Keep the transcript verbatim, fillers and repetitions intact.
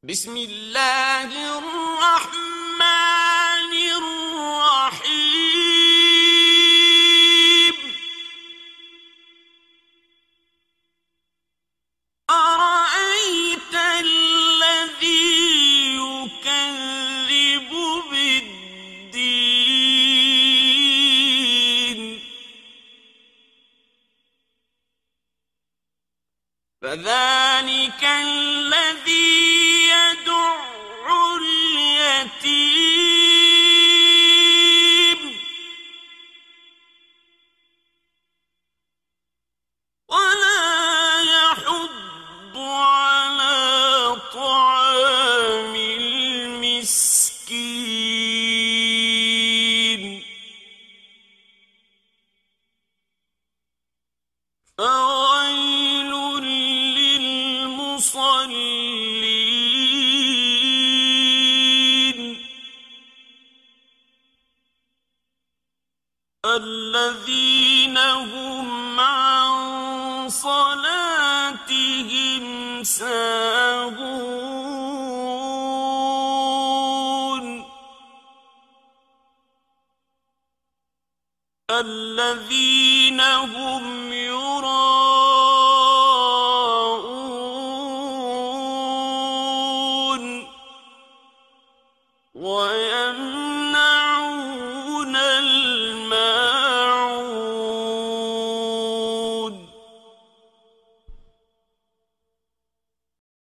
بسم الله الرحمن الرحيم. أرأيت الذي يكذب بالدين فذلك الذي يدع اليتيم ولا يحض على طعام المسكين فويل للمصلين الذين هم عن صلاتهم ساهون الذين هم يراءون ويمنعون